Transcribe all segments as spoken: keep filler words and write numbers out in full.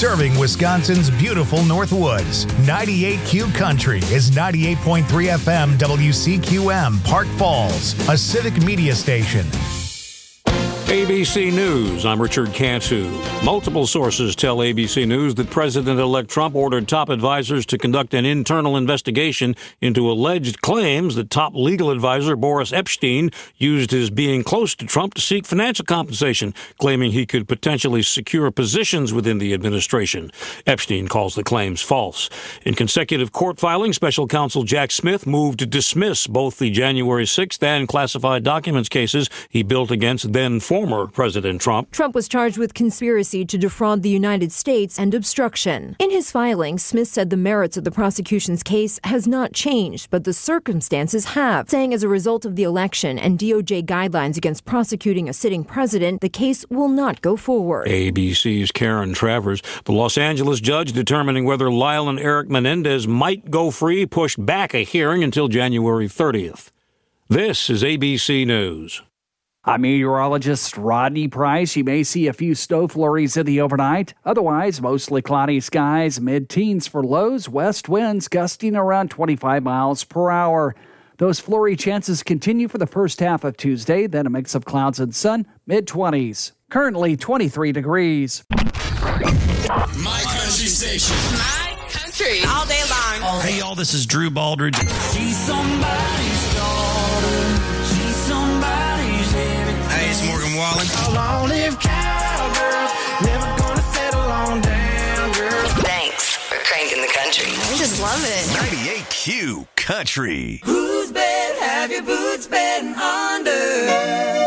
serving Wisconsin's beautiful North Woods. ninety-eight Q Country is ninety-eight point three F M W C Q M, Park Falls, a civic media station. A B C News, I'm Richard Cantu. Multiple sources tell A B C News that President-elect Trump ordered top advisors to conduct an internal investigation into alleged claims that top legal advisor Boris Epshteyn used his being close to Trump to seek financial compensation, claiming he could potentially secure positions within the administration. Epshteyn calls the claims false. In consecutive court filings, special counsel Jack Smith moved to dismiss both the January sixth and classified documents cases he built against then former President Trump. Trump was charged with conspiracy to defraud the United States and obstruction. In his filing, Smith said the merits of the prosecution's case has not changed, but the circumstances have, saying as a result of the election and D O J guidelines against prosecuting a sitting president, the case will not go forward. A B C's Karen Travers. The Los Angeles judge determining whether Lyle and Eric Menendez might go free pushed back a hearing until January thirtieth. This is A B C News. I'm meteorologist Rodney Price. You may see a few snow flurries in the overnight. Otherwise, mostly cloudy skies, mid-teens for lows, west winds gusting around twenty-five miles per hour. Those flurry chances continue for the first half of Tuesday, then a mix of clouds and sun, mid-twenties. Currently twenty-three degrees. My country station. My country. All day long. Hey, y'all, this is Drew Baldridge. She's somebody's daughter. She's somebody's everything. Hey, it's Morgan Wallen. A long-lived cowgirl. Never gonna settle on down, girl. Thanks for cranking the country. I just love it. ninety-eight Q Country. Whose bed have your boots been under?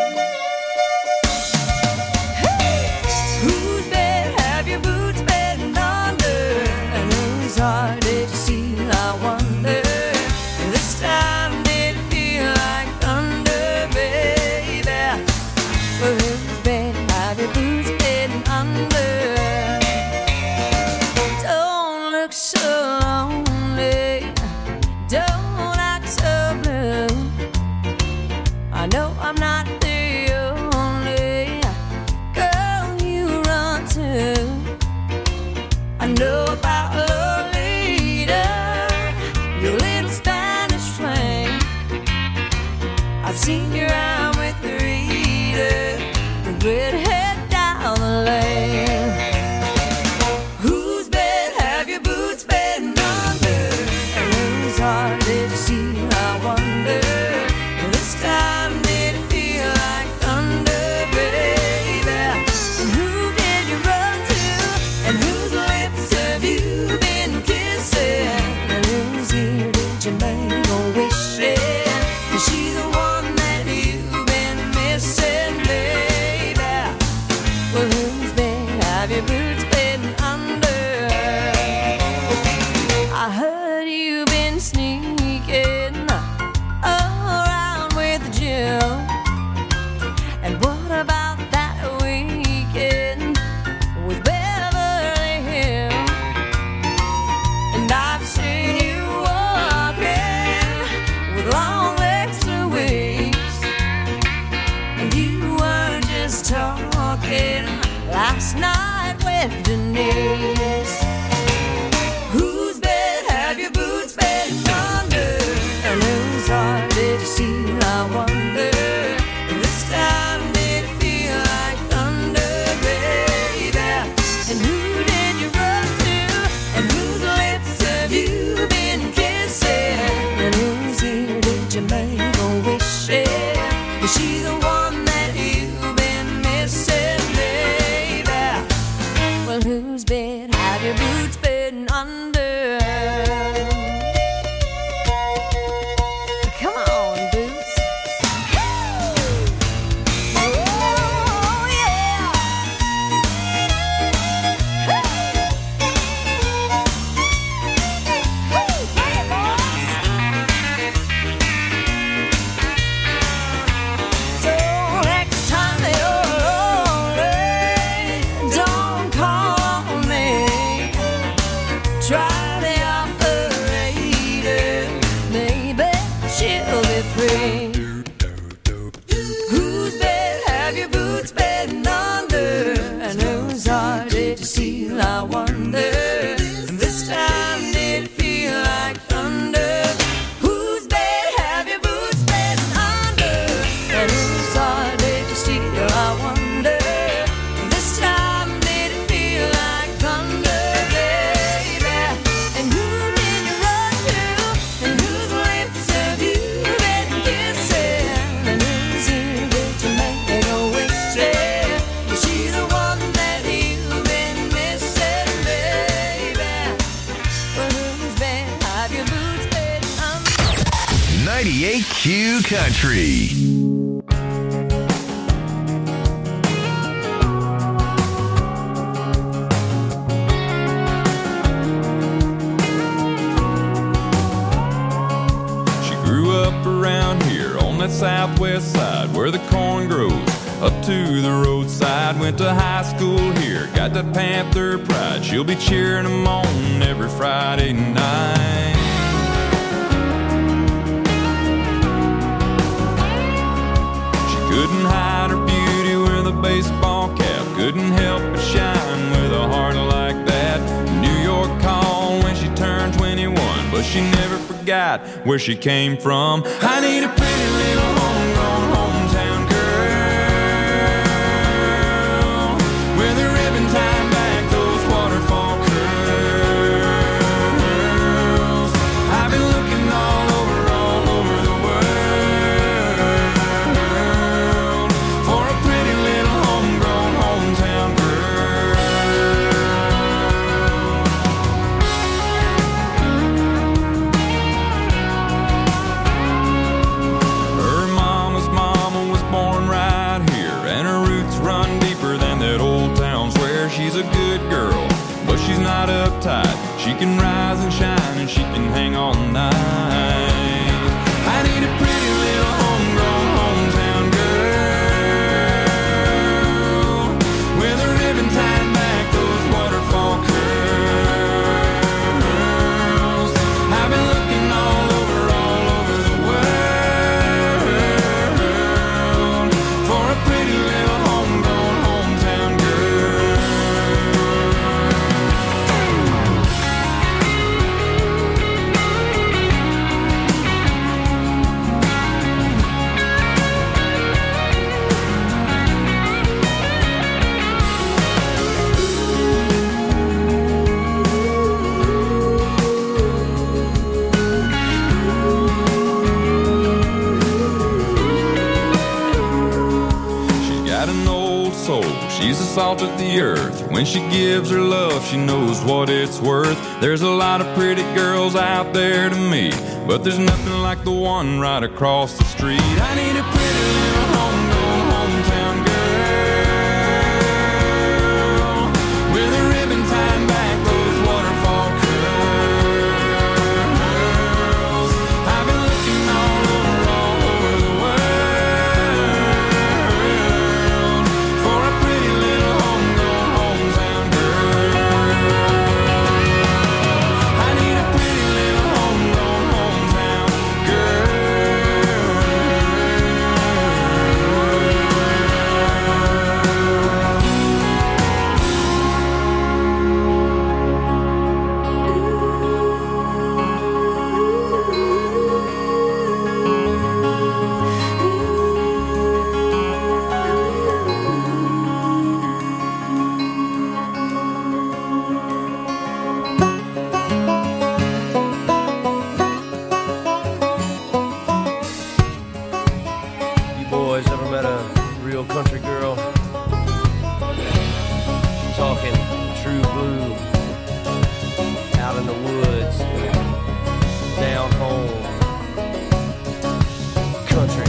Whose bed have your boots been under? And whose heart did you steal, I wonder? This time did it feel like thunder, baby? Well, whose bed have your boots been under? Don't look so lonely, don't act so blue. I know I'm not the only girl you run to. I know about Lolita, your little Spanish flame. I've seen you around with Rita, the redhead down the lane. Whose bed have your boots been under? And whose heart did you steal, I wonder? This time did it feel like thunder, baby? And who did you run to? And whose lips have you been kissing? And whose ear did you make a wish in? Is she the one that you've been missing, baby? Well, whose bed have your boots been under? I heard you've been sneaking around with Jill. And what about that weekend with Beverly Hills? And I've seen you walking with long legs Louise. And you weren't just talking last night with Denise. Whose bed have your boots been under? And whose heart did you steal, I wonder? This time did it feel like thunder, baby? And who did you run to? And whose lips have you been kissing? And whose ear did you make a wish in? Is she the one that you've been missing, baby? Well, whose bed still, I wonder. And this time did it feel like thunder? Whose bed have your boots been under? And whose heart did you steal, I wonder. And this time did it feel like thunder, baby? And who did you run to? And whose lips have you been kissing? And whose ear did you make a wish in? Is she the one that you've been missing, baby? Well, whose bed have your boots been under? ninety-eight Q Country. She grew up around here on that southwest side where the corn grows up to the roadside. Went to high school here, got that Panther pride. She'll be cheering them on every Friday night. She couldn't hide her beauty with a baseball cap, couldn't help but shine with a heart like that. New York called when she turned twenty-one, but she never forgot where she came from. I need a pretty little homegrown hometown girl with a ribbon tied back, those waterfall curls. I've been looking all over, all over the world for a pretty little homegrown hometown girl. Her mama's mama was born right here, and her roots run deeper than that old town square. She's a good girl, but she's not uptight. She can rise and shine, and she can hang all night. I need a pretty little homegrown hometown girl with a ribbon tied back, those waterfall curls. I've been looking all over, all over the world for a pretty little homegrown hometown girl. She's got an old soul, she's the salt of the earth. When she gives her love, she knows what it's worth. There's a lot of pretty girls out there to me, but there's nothing like the one right across the street. I need a pretty little homegrown hometown girl with a ribbon tied back, those waterfall curls. I've been looking all over, all over the world for a pretty little homegrown hometown girl. I need a pretty little homegrown hometown girl. You boys ever met a real country girl? I'm talking true blue, out in the woods, down home, country.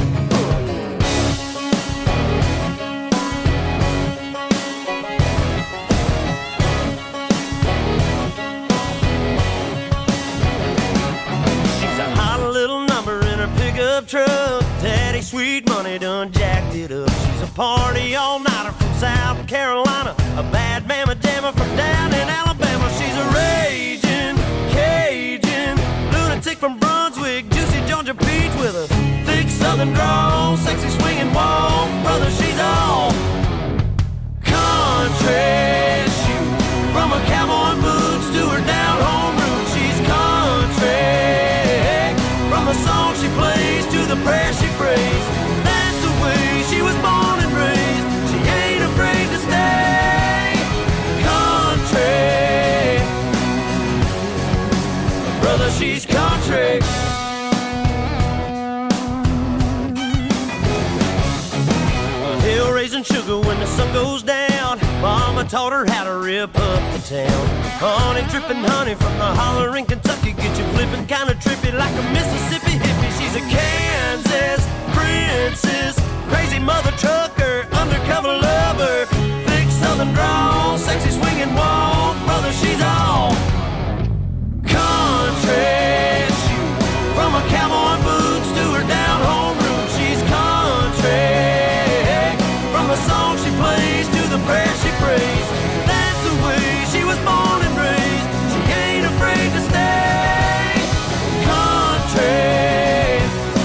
She's a hot little number in her pickup truck. Daddy sweet money done jacked it up. She's a party all-nighter from South Carolina, a bad mama jammer from down in Alabama. She's a raging Cajun lunatic from Brunswick, juicy Georgia peach with a thick southern drawl, sexy swinging walk. Brother, she's all country. She from a Mama taught her how to rip up the town. Honey dripping honey from the holler in Kentucky. Get you flipping kinda trippy like a Mississippi hippie. She's a Kansas princess, crazy mother trucker, undercover lover, thick southern drawl, sexy swinging walk. Brother, she's all country. From her cowboy boots to her down home roots, she's country. From the song she plays to the prayer she prays, that's the way she was born and raised. She ain't afraid to stay country.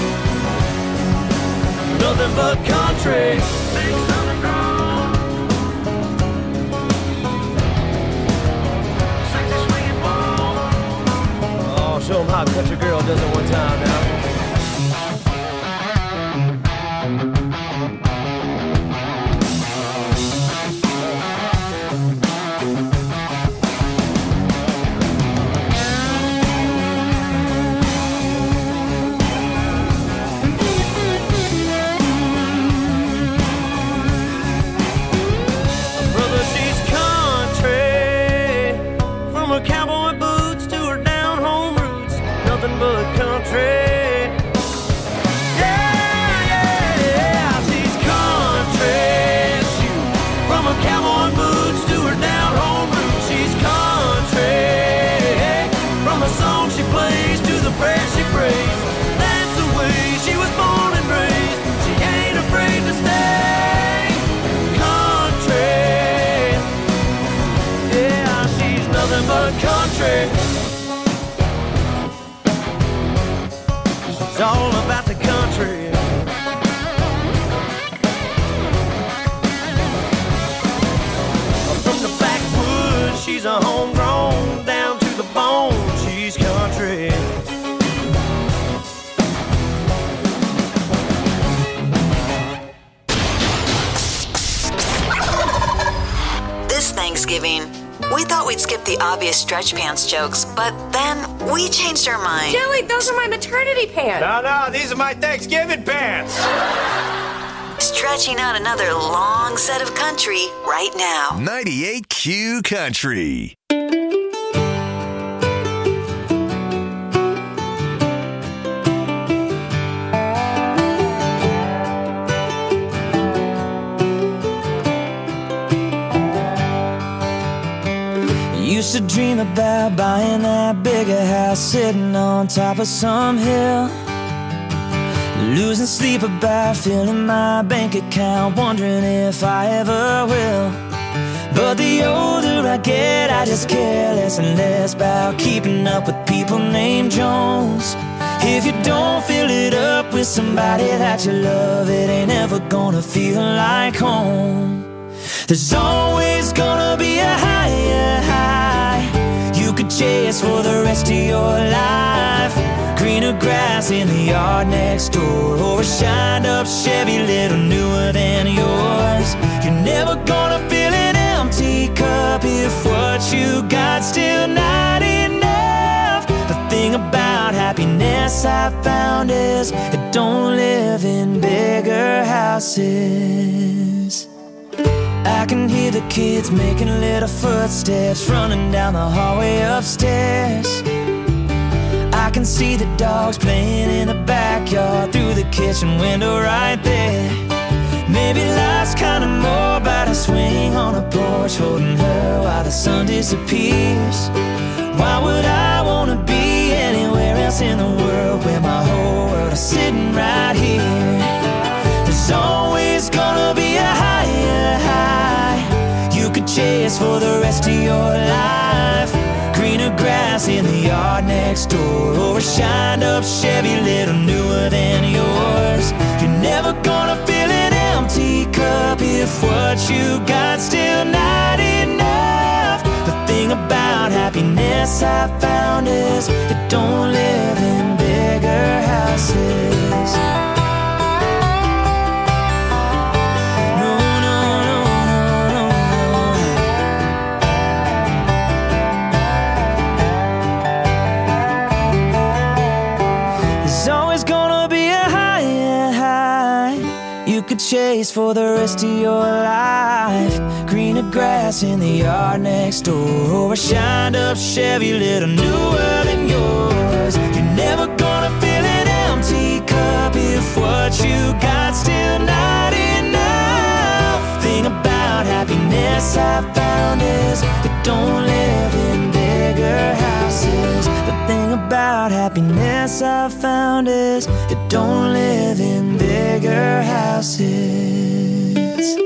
Nothing but country. Big southern drawl, sexy swinging ball. Oh, show 'em how a country girl does it one time now. Cowboy boots to her down home roots, nothing but country. Yeah, yeah, yeah, she's country. From her cowboy boots to her down home roots, she's country. From the song she plays to the prayer she prays, that's the way she was born and raised. She ain't afraid to stay country. Yeah, she's nothing but country. She's all about the country. From the backwoods, she's a homegrown, down to the bone, she's country. This Thanksgiving, we thought we'd skip the obvious stretch pants jokes, but then we changed our mind. Joey, those are my maternity pants. No, no, these are my Thanksgiving pants. Stretching out another long set of country right now. ninety-eight Q Country. Used to dream about buying that bigger house, sitting on top of some hill, losing sleep about filling my bank account, wondering if I ever will. But the older I get, I just care less and less about keeping up with people named Jones. If you don't fill it up with somebody that you love, it ain't ever gonna feel like home. There's always gonna be a higher high you could chase for the rest of your life. Greener grass in the yard next door, or a shined up Chevy little newer than yours. You're never gonna fill an empty cup if what you got still not enough. The thing about happiness I found is it don't live in bigger houses. I can hear the kids making little footsteps running down the hallway upstairs. I can see the dogs playing in the backyard through the kitchen window right there. Maybe life's kinda more about a swing on a porch, holding her while the sun disappears. Why would I wanna be anywhere else in the world where my whole world is sitting right here? There's always gonna be a higher high you could chase for the rest of your life. Greener grass in the yard next door, or a shined up Chevy little newer than yours. You're never gonna fill an empty cup if what you got still not enough. The thing about happiness I found is it don't live in bigger houses. Chase for the rest of your life. Greener the grass in the yard next door, or a shined up Chevy little newer than yours. You're never gonna fill an empty cup if what you got still not enough. Thing about happiness I've found is they don't live in bigger houses. The thing about happiness I've found is they don't live in bigger houses.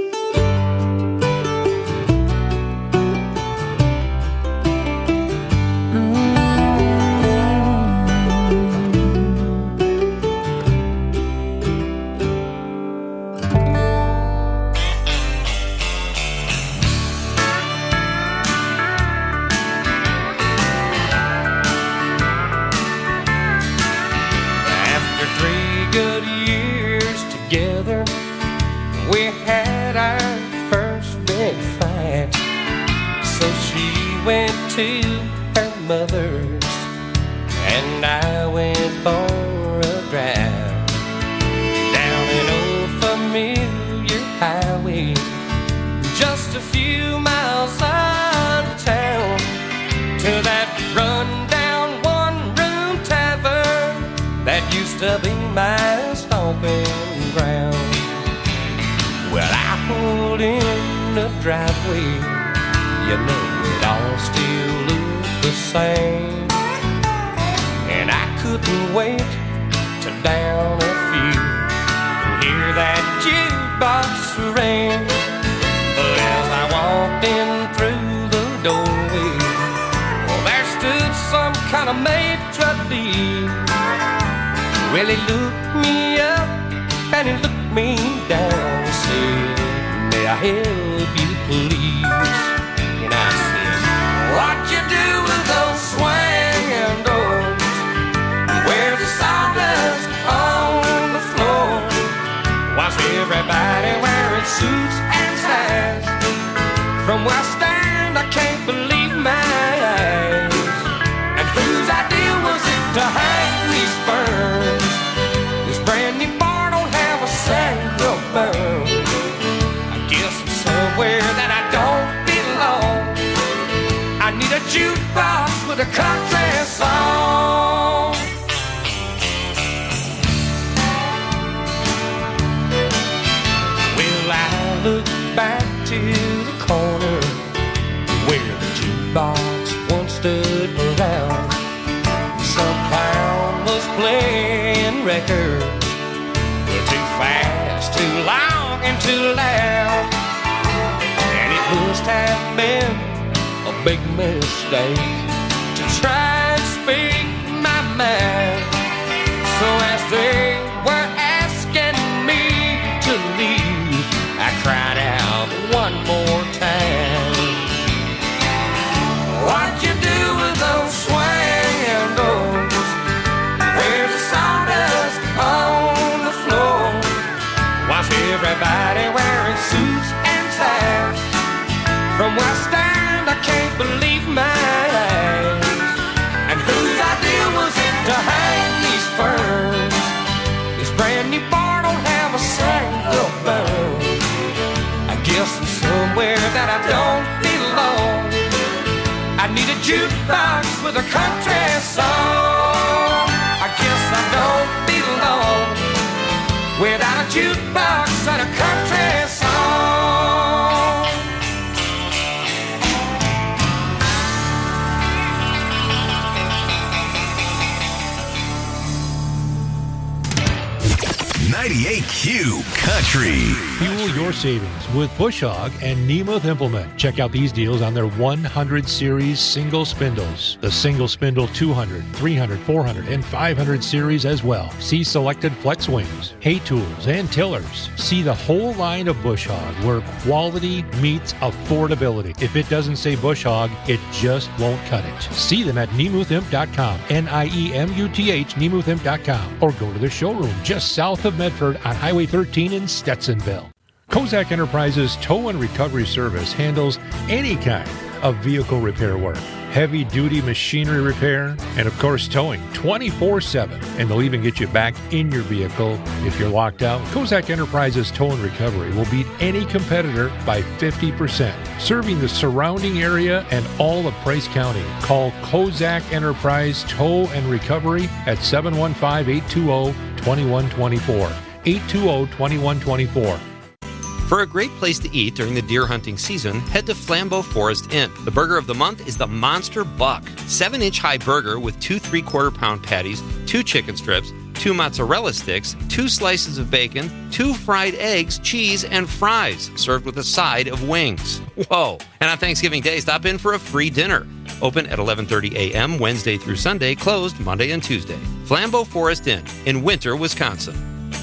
Went to her mother's and I went for a drive down an old familiar highway, just a few miles out of town, to that run-down one-room tavern that used to be my stomping ground. Well, I pulled in the driveway, you know it all still looked the same, and I couldn't wait to down a few and hear that jukebox ring. But as I walked in through the doorway, well, there stood some kind of maitre d'. Well, he looked me up and he looked me down and said, "May I help you, please?" And I said, "What you do with those swinging doors? Where's the sawdust on the floor? Why's everybody wearing suits and ties? From where I stand, I can't believe my eyes. And whose idea was it to hang these ferns? This brand new bar don't have a single burn. I guess I'm somewhere that I don't belong. I need a jukebox with a country song." Well, I look back to the corner where the jukebox once stood around. Some clown was playing records, too fast, too long, and too loud. And it must have been a big mistake to try and speak my mind. So as they were asking me to leave, I cried out one more time, "What you do with those swinging doors? Where's the sawdust on the floor? Why's everybody wearing suits and ties? From where I stand, I can't believe my eyes. And whose idea was it to hang these ferns? This brand new bar don't have a single burn. I guess I'm somewhere that I don't belong. I need a jukebox with a country song. I guess I don't belong without a jukebox and a country song." ninety-eight Q Country. Fuel your savings with Bush Hog and Nemeth Implement. Check out these deals on their one hundred series single spindles. The single spindle two hundred, three hundred, four hundred, and five hundred series as well. See selected flex wings, hay tools, and tillers. See the whole line of Bush Hog where quality meets affordability. If it doesn't say Bush Hog, it just won't cut it. See them at Nemeth Imp dot com, N I E M U T H, Nemeth Imp dot com, or go to their showroom just south of Medford on Highway thirteen in Stetsonville. Kozak Enterprises Tow and Recovery Service handles any kind of vehicle repair work. heavy-duty machinery repair, and of course towing twenty-four seven. And they'll even get you back in your vehicle if you're locked out. Kozak Enterprises Tow and Recovery will beat any competitor by fifty percent, serving the surrounding area and all of Price County. Call Kozak Enterprise Tow and Recovery at seven one five, eight two zero, two one two four. eight two zero, two one two four. For a great place to eat during the deer hunting season, head to Flambeau Forest Inn. The burger of the month is the Monster Buck. seven-inch high burger with two three-quarter pound patties, two chicken strips, two mozzarella sticks, two slices of bacon, two fried eggs, cheese, and fries, served with a side of wings. Whoa! And on Thanksgiving Day, stop in for a free dinner. Open at eleven thirty a.m. Wednesday through Sunday, closed Monday and Tuesday. Flambeau Forest Inn in Winter, Wisconsin.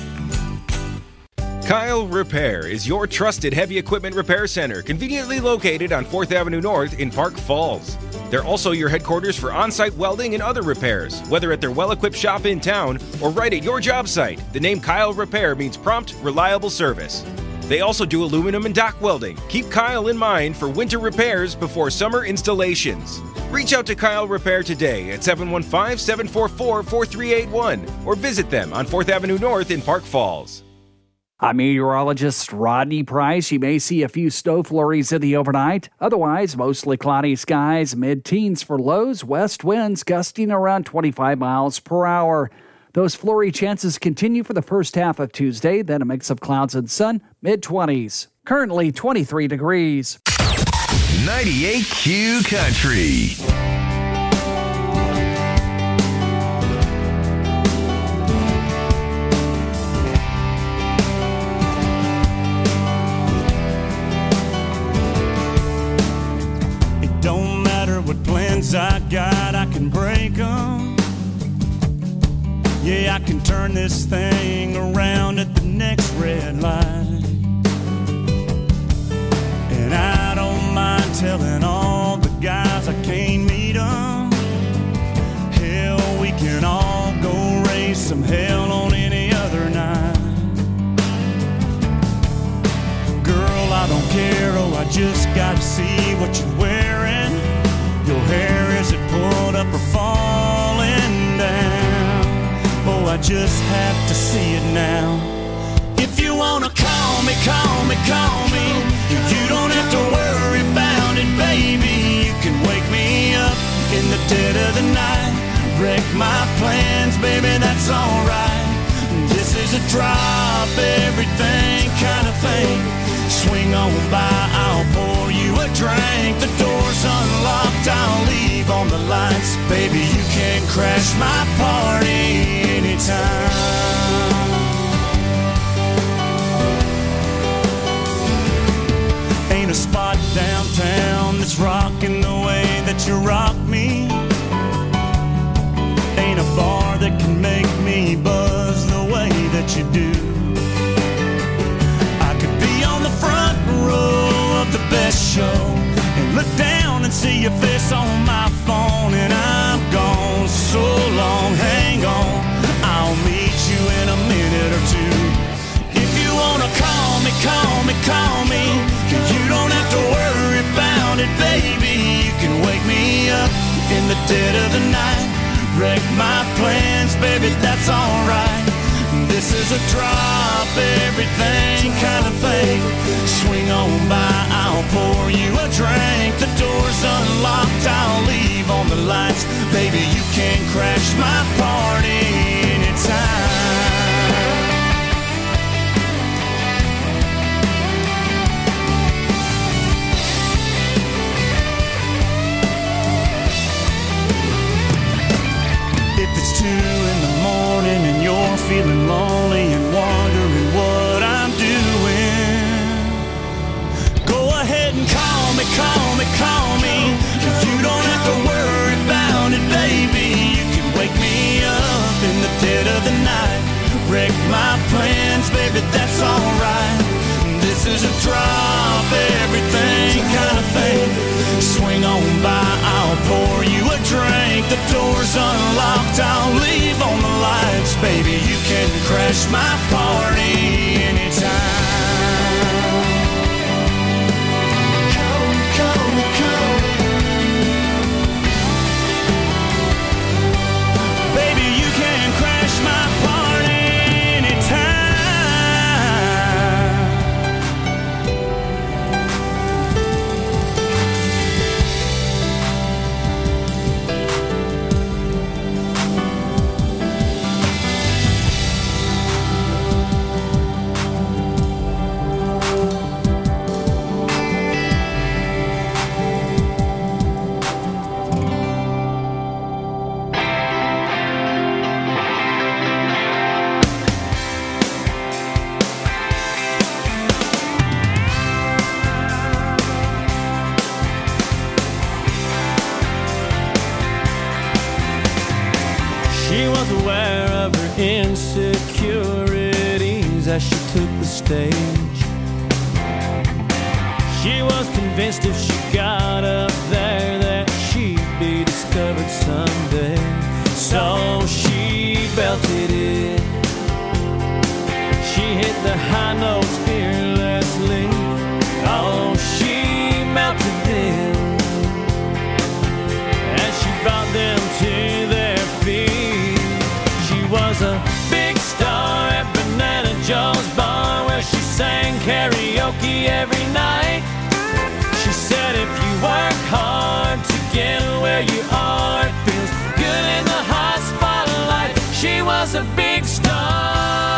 Kyle Repair is your trusted heavy equipment repair center, conveniently located on fourth Avenue North in Park Falls. They're also your headquarters for on-site welding and other repairs, whether at their well-equipped shop in town or right at your job site. The name Kyle Repair means prompt, reliable service. They also do aluminum and dock welding. Keep Kyle in mind for winter repairs before summer installations. Reach out to Kyle Repair today at seven one five, seven four four, four three eight one or visit them on fourth Avenue North in Park Falls. I'm meteorologist Rodney Price. You may see a few snow flurries in the overnight. Otherwise, mostly cloudy skies, mid-teens for lows, west winds gusting around twenty-five miles per hour. Those flurry chances continue for the first half of Tuesday, then a mix of clouds and sun, mid-twenties. Currently twenty-three degrees. ninety-eight Q Country. I got, I can break them. Yeah, I can turn this thing around at the next red light. And I don't mind telling all the guys I can't meet them. Hell, we can all go raise some hell on any other night. Girl, I don't care, oh, I just gotta see what you're wearing. Your hair, is it pulled up or falling down? Oh, I just have to see it now. If you wanna call me, call me, call me. You don't have to worry about it, baby. You can wake me up in the dead of the night. Wreck my plans, baby, that's alright. This is a drop everything kind of thing. Swing on by, I'll pour you a drink. The door's unlocked, I'll leave on the lights. Baby, you can crash my party anytime. Ain't a spot downtown that's rocking the way that you rock me. Ain't a bar that can make me buzz the way that you do. Front row of the best show and look down and see your face on my phone, and I'm gone so long, hang on, I'll meet you in a minute or two. If you wanna call me, call me, call me. You don't have to worry about it, baby. You can wake me up in the dead of the night. Wreck my plans, baby, that's alright. This is a drop everything kind of thing. Swing on by, I'll pour you a drink. The door's unlocked, I'll leave on the lights. Baby, you can crash my party anytime. If it's two in the morning and you're feeling lonely and wondering what I'm doing, go ahead and call me, call me, call me. You don't have to worry about it, baby. You can wake me up in the dead of the night. Wreck my plans, baby, that's alright. This is a drop everything kind of thing. Swing on by, I'll pour you a drink. The door's unlocked, I'll leave on the lights. Baby, you can crash my party anytime. Call me, call me, call me. She was aware of her insecurities as she took the stage. She was convinced if she got up there that she'd be discovered someday. So she belted it. She hit the high notes fearlessly. Oh, she melted them as she brought them to their feet. She was a big star at Banana Joe's bar where she sang karaoke every night. She said if you work hard to get where you are, it feels good in the hot spotlight. She was a big star.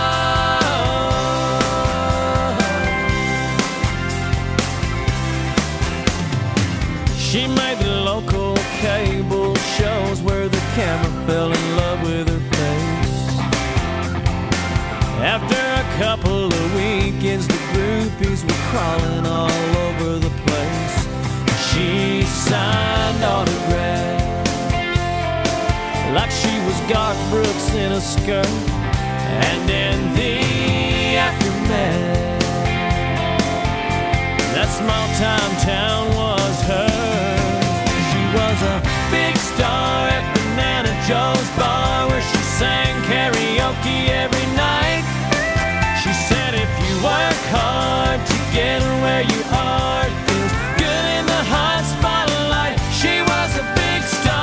She made the local cable shows where the camera fell in love with her face. After a couple of weekends, the groupies were crawling all over the place. She signed autographs like she was Garth Brooks in a skirt. And in the aftermath, that small-time town was hers. She was a big star at Banana Joe's bar where she sang karaoke every night. She said if you work hard to get where you are, it feels good in the hot spotlight. She was a big star.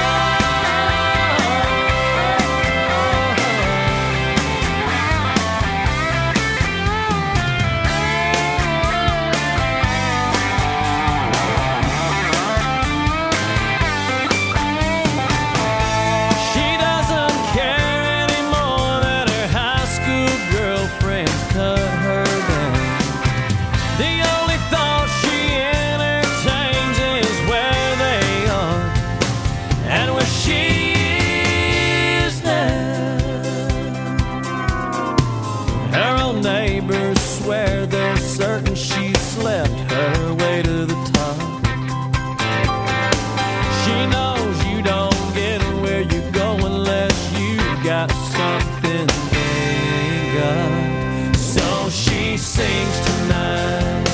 Certain she slept her way to the top. She knows you don't get where you go unless you got something they ain't got. So she sings tonight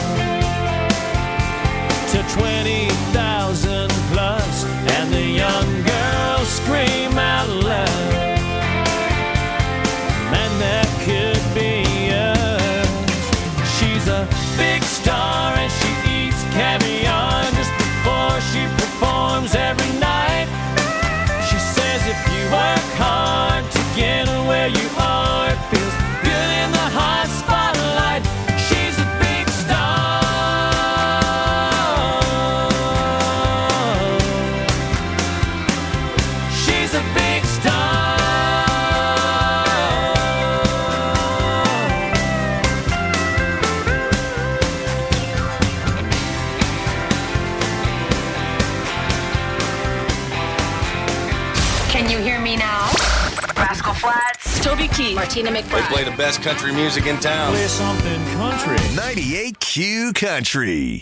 to twenty thousand plus, and the young girls scream out loud, man, that could be a big star, and she eats caviar just before she performs every night. She says if you work hard to get where you are, it feels good in the hot spotlight. She's a big star. She's a big star. Flats, Toby Keith, Martina McBride. They play the best country music in town. Play something country. ninety-eight Q Country.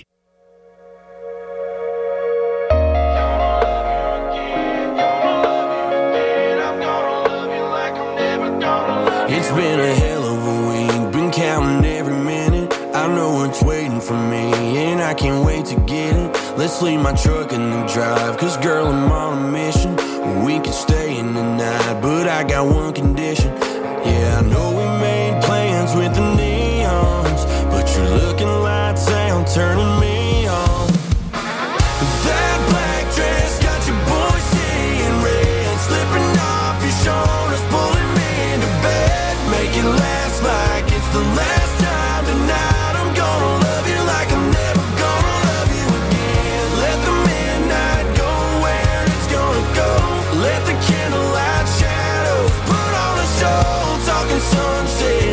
It's been a hell of a week, been counting every minute. I know it's waiting for me, and I can't wait to get it. Let's leave my truck in the drive, cause girl, I'm on a mission. We could stay in the night, but I got one condition. Yeah, I know we made plans with the neons, but your looking lights out, turning me on. That black dress got your boy seeing red, slipping off your shoulders, pulling me into bed. Make it last like it's the last time tonight. I'm gonna love you like I'm never gonna love you again. Let the midnight go where it's gonna go. Let the candlelight shadows put on a show, talking sunset.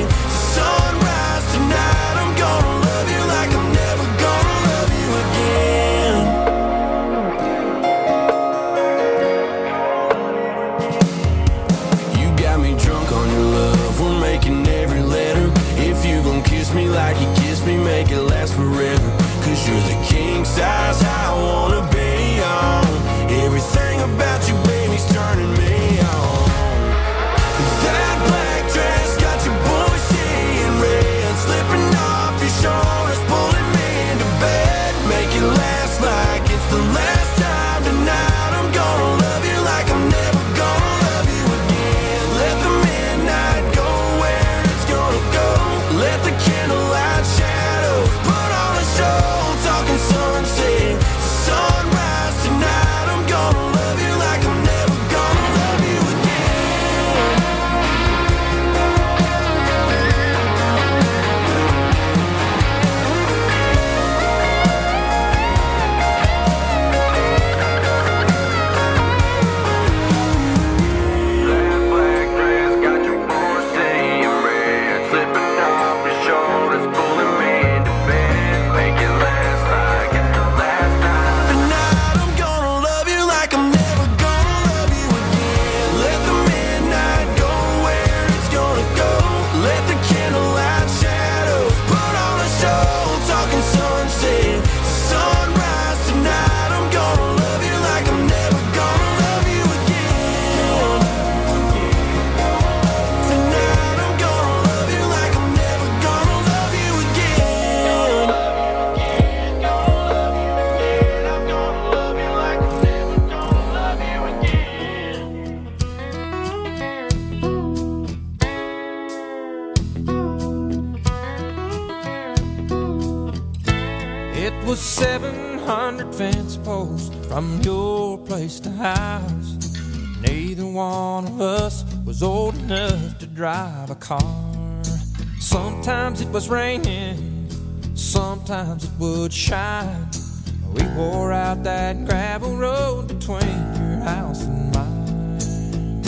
hundred fence posts from your place to ours. Neither one of us was old enough to drive a car. Sometimes it was raining, sometimes it would shine. We wore out that gravel road between your house and mine.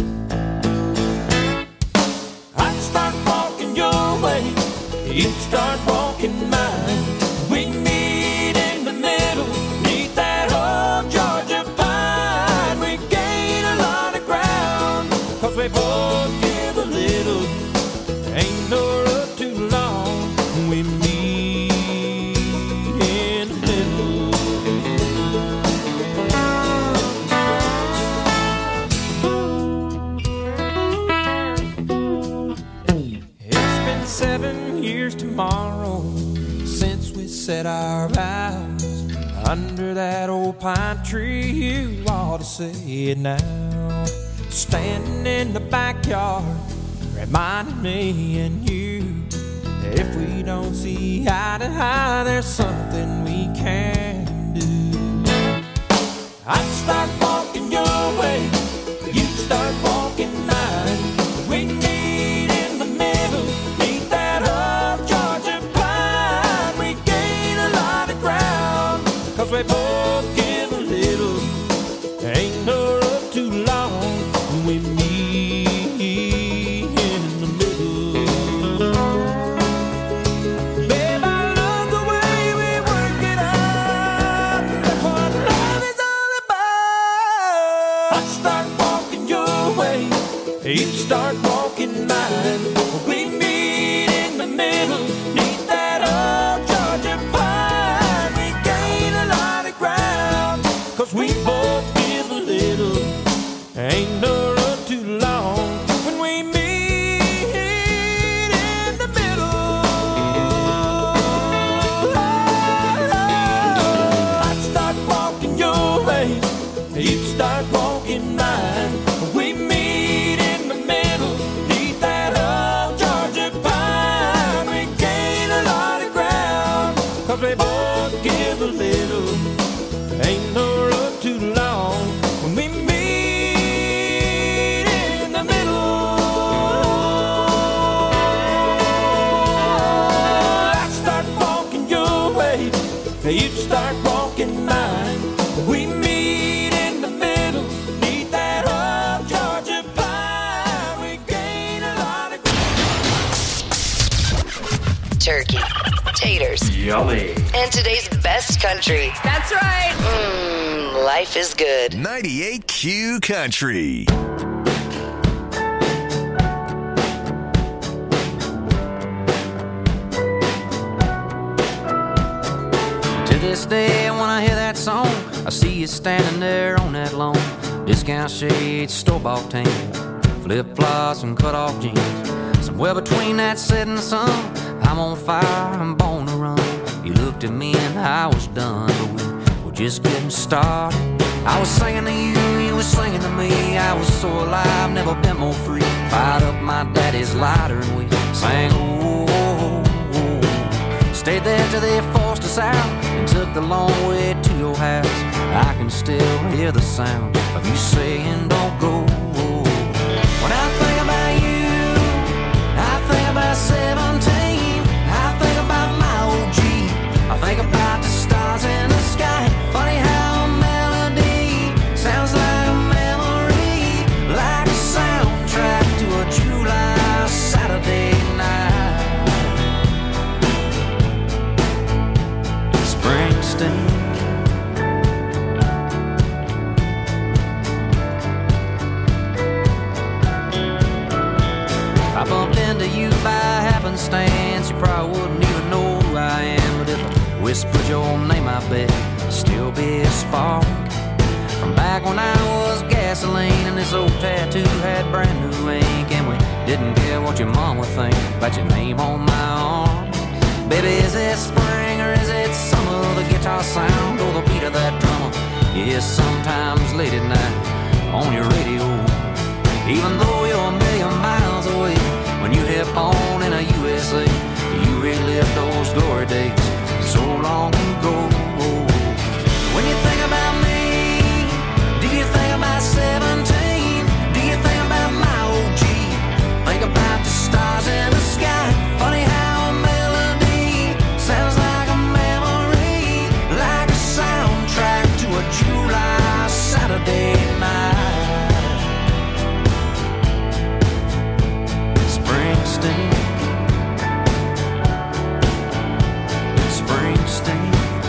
I'd start walking your way, you'd start walking mine. We meet in the middle, neath that old Georgia pine. We gain a lot of ground, cause we both give a little. Ain't no road too long, we meet in the middle. It's been seven years tomorrow since we said our vows under that old pine tree. You ought to say it now. Standing in the backyard, reminding me and you that if we don't see eye to eye, there's something we can do. I'd start walking your way, you'd start walking mine. We meet in the middle, neath that old Georgia pine. We gain a lot of ground, cause we both give a little. Ain't no road too long, we meet in the middle. Babe, I love the way we work it out. That's what love is all about. I'd start walking your way, you'd start walking mine. We meet in the middle, neath that old Georgia pine. We gain a lot of ground, cause we both give a little. Ain't no road too long when we meet in the middle. I'd start walking your way, you'd start walking mine. We meet in the middle, neath that old Georgia pine. We gain a lot of ground, cause we both give a little. Ain't no road too long when we meet in the middle. I start walking your way, you'd start walking mine. We meet in the middle, neath that old Georgia pine. We gain a lot of turkey, taters, yummy, and today's best country. That's right. Mmm, life is good. ninety-eight Q Country. To this day, when I hear that song, I see you standing there on that lawn. Discount shades, store-bought tan, flip-flops and cut-off jeans. Somewhere between that setting sun, I'm on fire, I'm born to run. You looked at me and I was done, but we were just getting started. I was singing to you, you were singing to me. I was so alive, never been more free. Fired up my daddy's lighter and we sang, oh, oh, oh. Stayed there till they forced us out and took the long way to your house. I can still hear the sound of you saying, don't go. When I think about you, I think about seventeen. I think about my O G. I think about the stars in the sky. Funny how a melody sounds like a memory, like a soundtrack to a July Saturday night. Springsteen. I bumped into you by happenstance. You probably wouldn't even know who I am, but if I whispered your name, I bet it'd still be a spark. From back when I was gasoline and this old tattoo had brand new ink, and we didn't care what your mom would think about your name on my arm. Baby, is it spring or is it summer? The guitar sound or the beat of that drummer? Yeah, sometimes late at night on your radio. Even though you're a million miles away, when you hit on in a U S A, you relive those glory days so long ago. July Saturday night. Springsteen, Springsteen.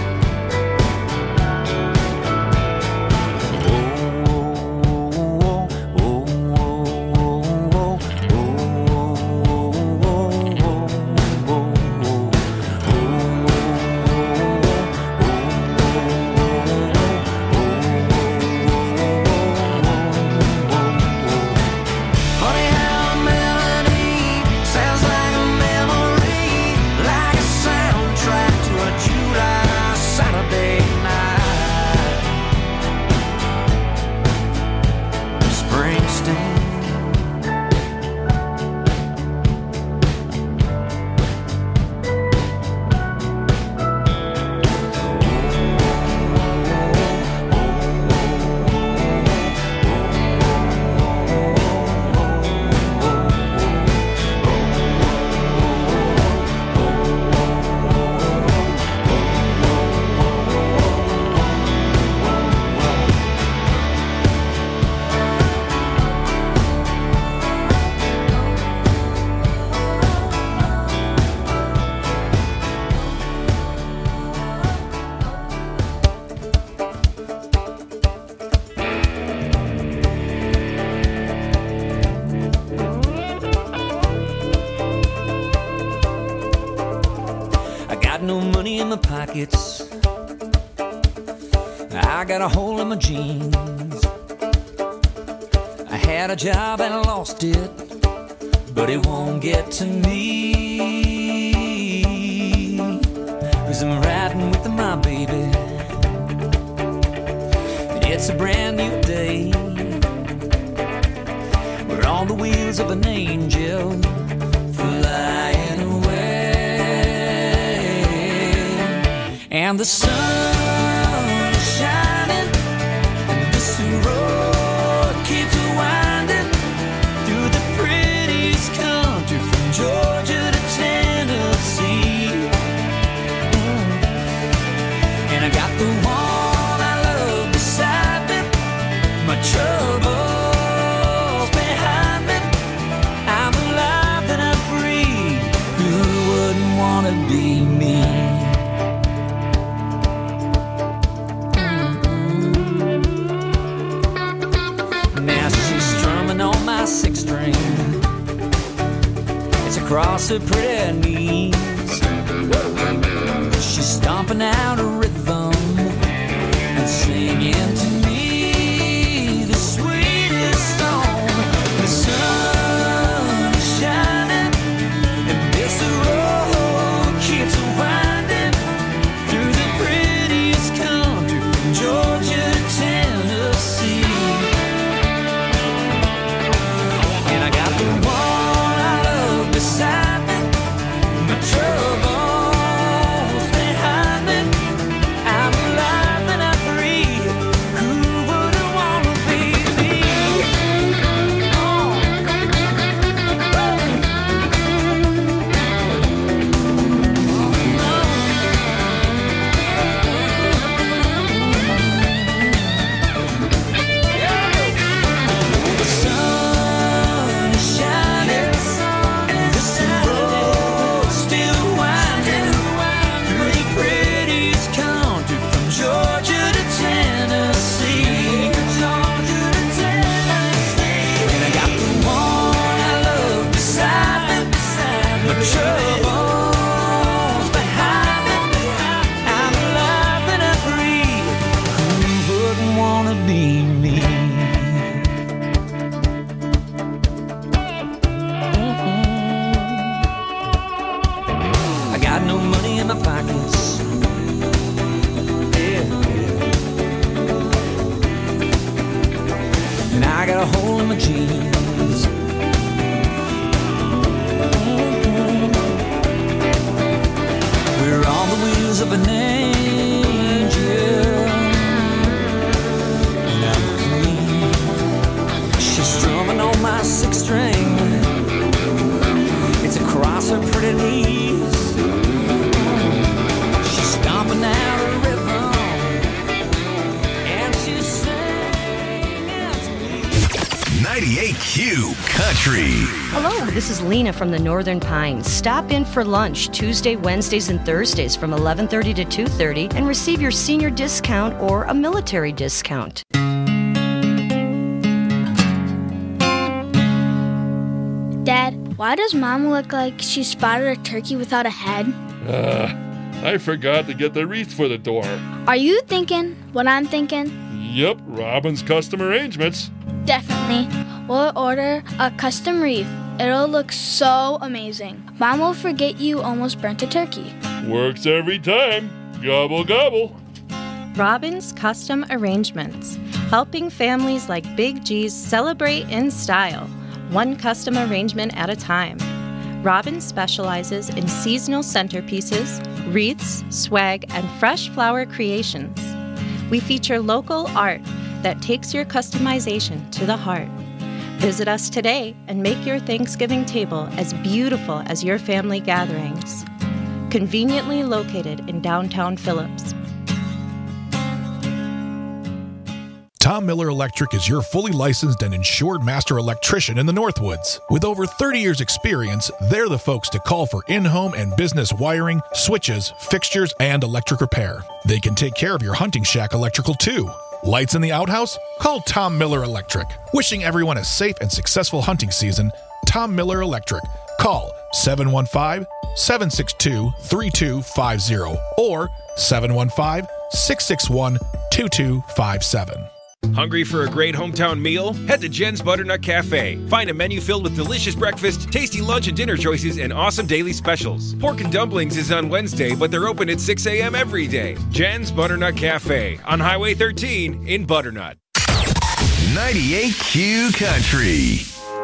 Pockets. I got a hole in my jeans. I had a job and I lost it, but it won't get to me, 'cause I'm riding with my baby. It's a brand new day. We're on the wheels of an angel flying away. And the sun is shining, and this road keeps winding through the prettiest country from Georgia to Tennessee. Mm. And I got the one I love beside me, my troubles behind me. I'm alive and I'm free. Who wouldn't want to be me? Six string, it's across her pretty knees. She's stomping out a rhythm and singing to me the sweetest song. The sun is shining and this road keeps winding through the prettiest country from Georgia to Tennessee. Beside me, my troubles behind me. I'm alive and I'm free. Who wouldn't want to be me? Oh. The sun is shining. Troubles behind me. I'm alive and I'm free. Who wouldn't want to be me? Mm-hmm. I got no money in my pockets. Yeah, yeah. And I got a hole in my jeans. We're on the wheels of an angel. Now she's strumming on my six string. It's across her pretty knees. She's stomping out a rhythm ninety-eight Q Country. Hello, this is Lena from the Northern Pines. Stop in for lunch Tuesday, Wednesdays, and Thursdays from eleven thirty to two thirty and receive your senior discount or a military discount. Dad, why does Mom look like she spotted a turkey without a head? Uh, I forgot to get the wreath for the door. Are you thinking what I'm thinking? Yep, Robin's Custom Arrangements. Definitely. We'll order a custom wreath. It'll look so amazing. Mom will forget you almost burnt a turkey. Works every time. Gobble, gobble. Robin's Custom Arrangements, helping families like Big G's celebrate in style, one custom arrangement at a time. Robin specializes in seasonal centerpieces, wreaths, swag, and fresh flower creations. We feature local art that takes your customization to the heart. Visit us today and make your Thanksgiving table as beautiful as your family gatherings. Conveniently located in downtown Phillips. Tom Miller Electric is your fully licensed and insured master electrician in the Northwoods. With over thirty years experience, they're the folks to call for in-home and business wiring, switches, fixtures, and electric repair. They can take care of your hunting shack electrical too. Lights in the outhouse? Call Tom Miller Electric. Wishing everyone a safe and successful hunting season, Tom Miller Electric. Call seven one five, seven six two, three two five zero or seven one five, six six one, two two five seven. Hungry for a great hometown meal? Head to Jen's Butternut Cafe. Find a menu filled with delicious breakfast, tasty lunch and dinner choices, and awesome daily specials. Pork and dumplings is on Wednesday, but they're open at six a.m. every day. Jen's Butternut Cafe on Highway thirteen in Butternut. ninety-eight Q Country.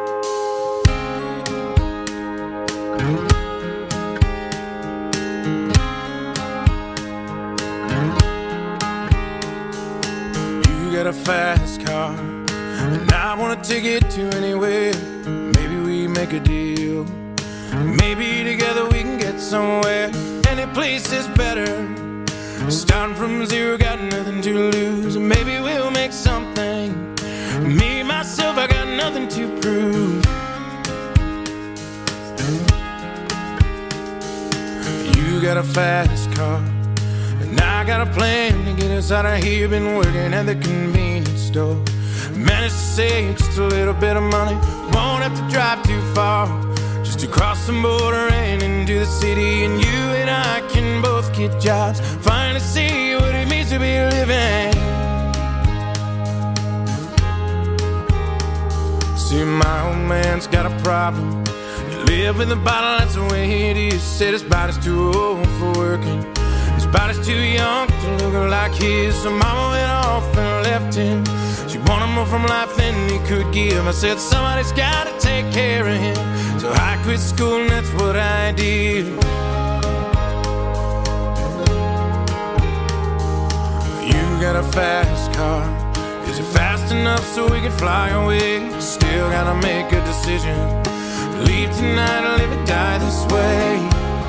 Got a fast car, and I wanna take it to anywhere. Maybe we make a deal. Maybe together we can get somewhere. Any place is better. Starting from zero, got nothing to lose. Maybe we'll make something. Me, myself, I got nothing to prove. You got a fast car, and I got a plan to get us out of here. Been working at the convenience store. Managed to save just a little bit of money. Won't have to drive too far, just to cross the border and into the city. And you and I can both get jobs, finally see what it means to be living. See, my old man's got a problem. You live in the bottle, that's the way it is. Said his body's too old for working. His body's too young to look like his. So mama went off and left him. She wanted more from life than he could give. I said somebody's gotta take care of him. So I quit school and that's what I did. You got a fast car. Is it fast enough so we can fly away? Still gotta make a decision. Leave tonight or live or die this way.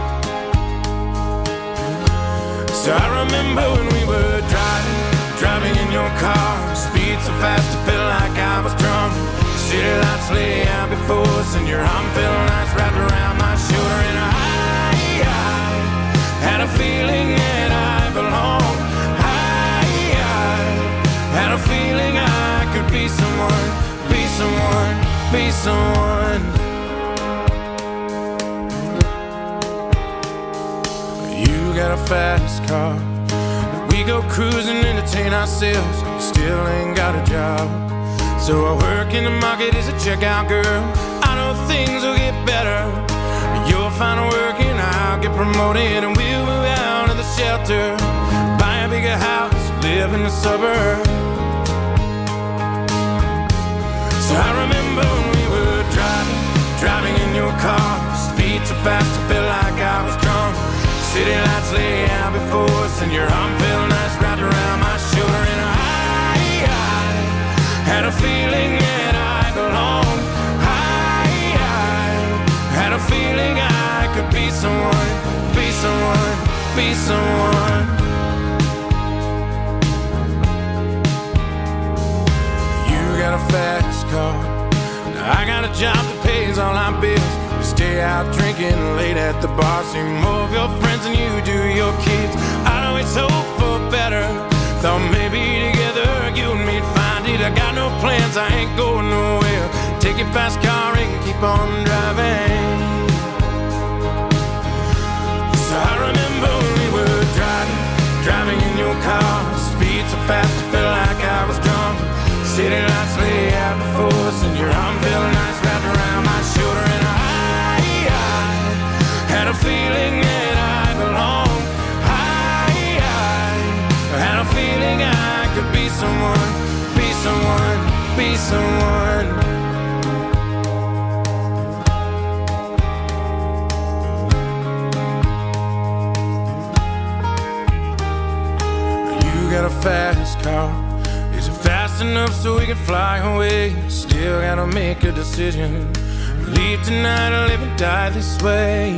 So I remember when we were driving, driving in your car. Speed so fast it felt like I was drunk. City lights lay out before us, and your arm felt nice wrapped around my shoulder. And I, I had a feeling that I belonged. I, I had a feeling I could be someone, be someone, be someone. You got a fast car. We go cruising, entertain ourselves. Still ain't got a job. So I work in the market as a checkout girl. I know things will get better. You'll find work and I'll get promoted, and we'll move out of the shelter, buy a bigger house, live in the suburbs. So I remember when we were driving, driving in your car. Speed so fast it felt like I was drunk. City lights lay out before us, and your arm felt nice wrapped around my shoulder. And I, I had a feeling that I belonged. I, I had a feeling I could be someone, be someone, be someone. You got a fast car, I got a job that pays all our bills. We stay out drinking late at the bar. See more of your friends than you do your kids. I'd always hope for better. Thought maybe together you and me'd find it. I got no plans, I ain't going nowhere. Take your fast car and keep on driving. So I remember when we were driving, driving in your car. Speed so fast, I felt like I was drunk. City lights lay out before us, and your arm felt nice wrapped around my shoulder. And I, I had a feeling that I belonged. I, I had a feeling I could be someone, be someone, be someone. You got a fast car. Is it fast enough so we can fly away? Still gotta make a decision. Leave tonight or live and die this way.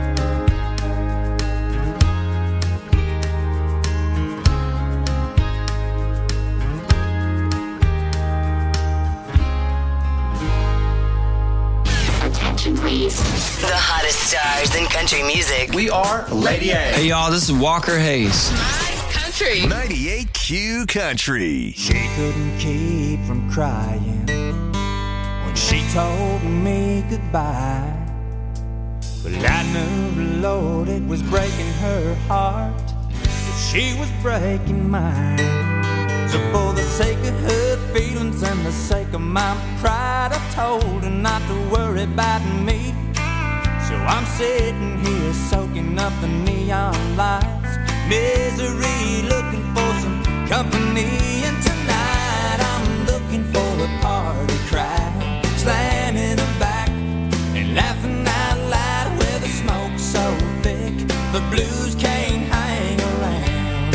Attention please. The hottest stars in country music. We are Lady A. Hey y'all, this is Walker Hayes. Country. ninety-eight Q Country. She couldn't keep from crying when she told me goodbye. But I knew the Lord, it was breaking her heart, that she was breaking mine. So for the sake of her feelings and the sake of my pride, I told her not to worry about me. So I'm sitting here soaking up the neon lights, misery, looking for some company. And tonight I'm looking for a party crowd, slamming them back and laughing out loud. Where the smoke's so thick, the blues can't hang around.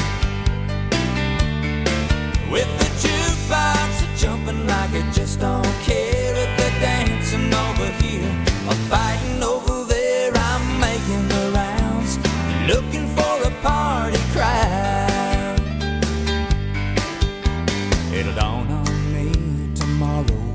With the jukebox jumping like it just don't care. If they're dancing over here or fighting over there, I'm making the rounds, looking for a party crowd. It'll dawn on me tomorrow,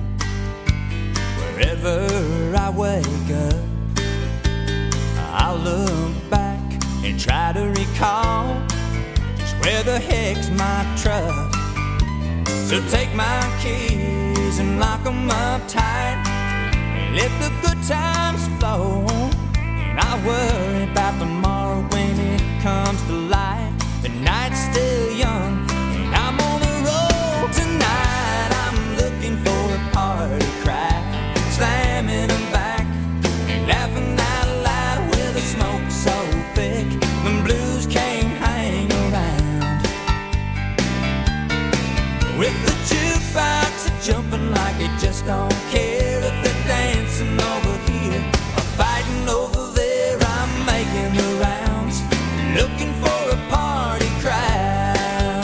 wherever I wake up, I'll look back and try to recall just where the heck's my truck. So take my keys and lock them up tight and let the good times flow. And I'll worry about tomorrow when it comes to light. The night's still young and I'm on the road tonight. I'm looking for a party crowd, slamming them back and laughing out loud. Where the smoke's so thick, the blues can't hang around. With the jukebox jumping like it just don't care. If they're dancing over here or fighting over there, I'm making the rounds, looking for a party crowd.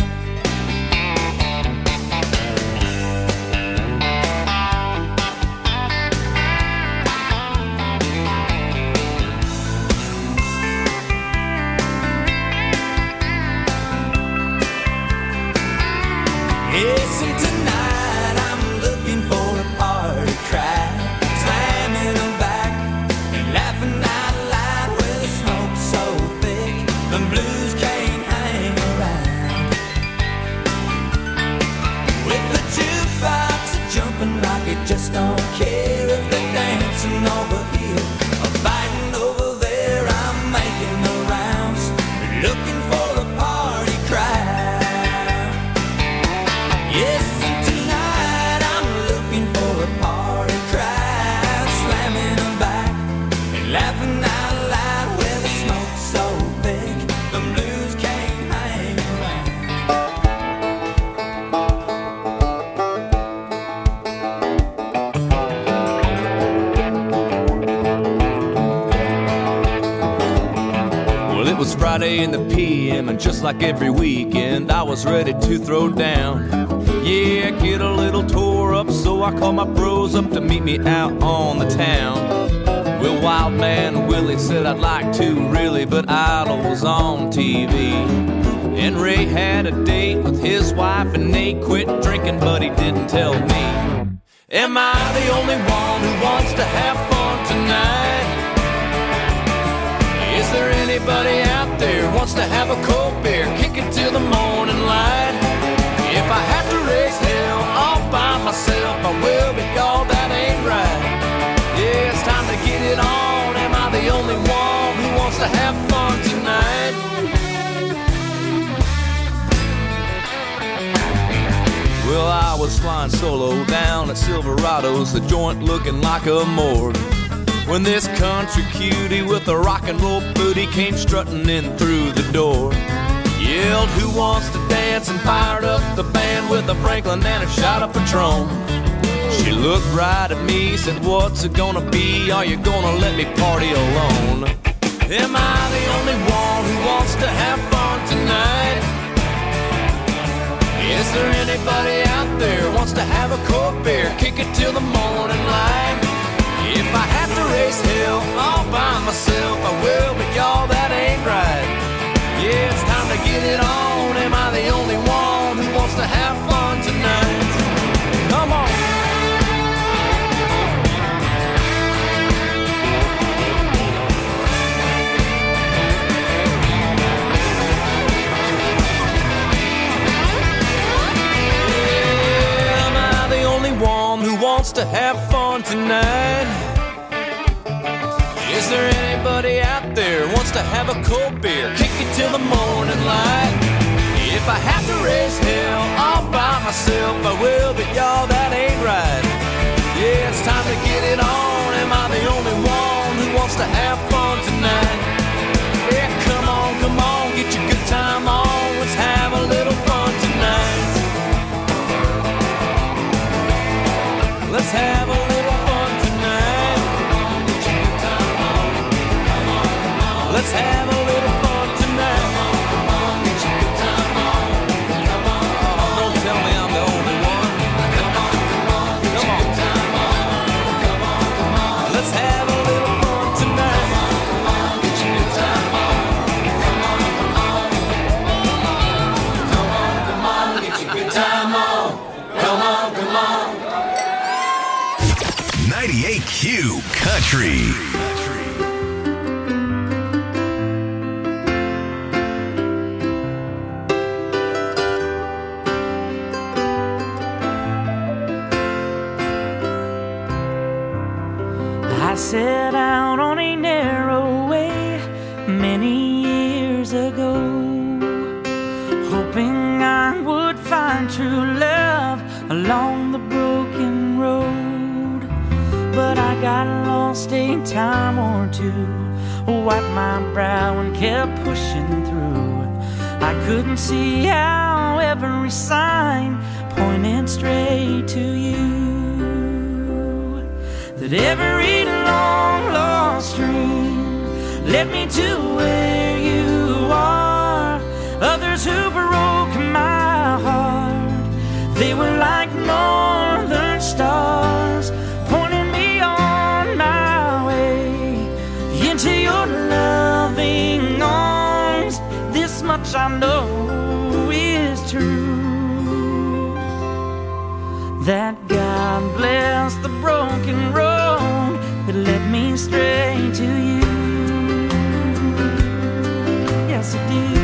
Yes, and tonight I'm looking for a party crowd, slamming them back and laughing out loud. Where the smoke's so thick, the blues can't hang around. With the jukebox jumping like it just don't care. If they're dancing over here or fighting over there, I'm making the rounds, looking for a party crowd. Yes, and tonight I'm looking for a party crowd, slamming them back and laughing out loud. Where the smoke's so thick, the blues can't hang Well, it was Friday in the P M, and just like every weekend, I was ready to throw down. Yeah, get a little tore up, so I called my bros up to meet me out on the town. Well, Wild Man Willie said I'd like to, really, but Idol was on T V. And Ray had a date with his wife, and they quit drinking, but he didn't tell me. Am I the only one who wants to have fun tonight? Is there anybody out there who wants to have a cold beer, kick it till the morning light? If I have to raise hell all by myself, I will, but y'all, that ain't right. Yeah, it's time to get it on. Am I the only one who wants to have fun tonight? Well, I was flying solo down at Silverado's, the joint looking like a morgue, when this country cutie with a rock and roll booty came strutting in through the door. Yelled, who wants to dance, and fired up the band with a Franklin and a shot of Patron. She looked right at me, said, what's it gonna be? Are you gonna let me party alone? Am I the only one who wants to have fun tonight? Is there anybody out there who wants to have a cold beer, kick it till the morning light? If I have to raise hell all by myself, I will, but y'all, that ain't right. Yeah, it's time to get it on. Am I the only one who wants to have fun tonight? Come on. Yeah, am I the only one who wants to have fun tonight? Is there anybody out there who wants to have a cold beer, kick it till the morning light? If I have to raise hell all by myself, I will, but y'all, that ain't right. Yeah, it's time to get it on. Am I the only one who wants to have fun tonight? Yeah, come on, come on, get your good time on. Let's have a little fun tonight. Let's have a little fun tonight. Let's have a little fun tonight. Come on, get your good time on. Come on, come on. Don't tell me I'm the only one. Come on, come on, get your good time on. Come on, come on. Let's have a little fun tonight. Come on, get your good time on. Come on, come on. Come on, come on, get your good time on. Come on, come on. ninety-eight Q Country. I set out on a narrow way many years ago, hoping I would find true love along the broken road. But I got lost a time or two, wiped my brow and kept pushing through. I couldn't see how every sign pointed straight to you, that every long lost dream led me to where you are. Others who broke my heart, they were like northern stars, pointing me on my way into your loving arms. This much I know is true, that God bless the broken road that led me straight to you. Yes, it did.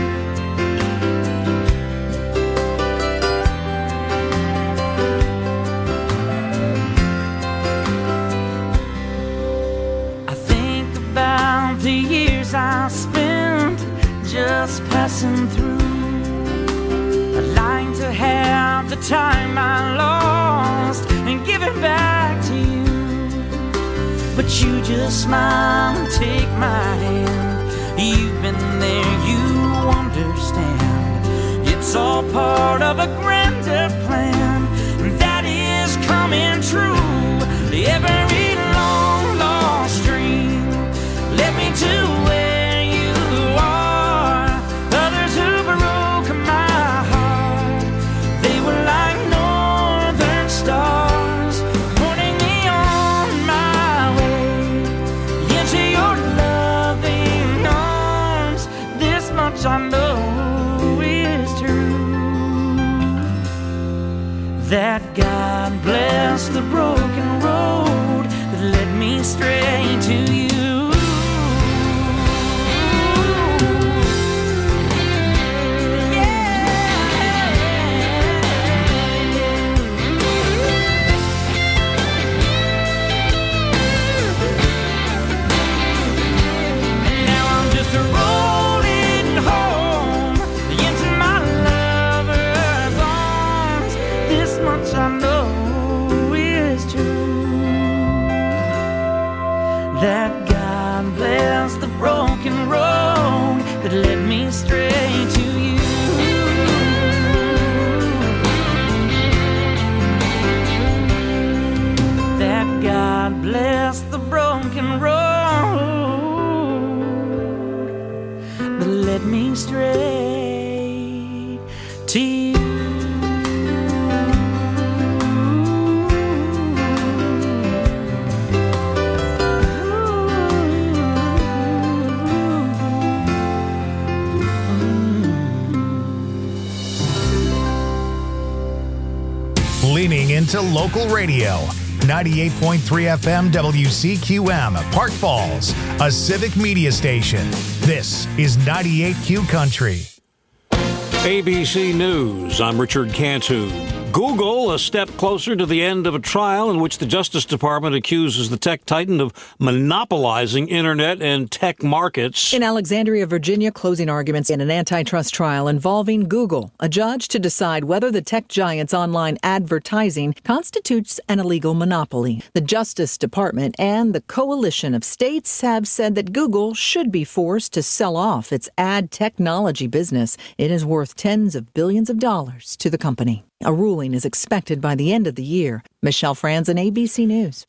I think about the years I spent just passing through. I'd like to have the time I lost and give it back to you, but you just smile and take my hand. You've been there, you understand. It's all part of a grander plan that is coming true. Every long lost dream led me to where you are. Others who broke my heart, they were like northern stars, pointing me on my way into your loving arms. This much I know is true. that God bless the broken road that led me straight to you. That God bless the broken road that led me straight to you. That God bless the broken road that led me straight to you. Leaning into local radio. ninety-eight point three F M W C Q M, Park Falls, a civic media station. This is ninety-eight Q Country. A B C News, I'm Richard Cantu. Google, a step closer to the end of a trial in which the Justice Department accuses the tech titan of monopolizing internet and tech markets. In Alexandria, Virginia, closing arguments in an antitrust trial involving Google, a judge to decide whether the tech giant's online advertising constitutes an illegal monopoly. The Justice Department and the coalition of states have said that Google should be forced to sell off its ad technology business. It is worth tens of billions of dollars to the company. A ruling is expected by the end of the year. Michelle Franzen, A B C News.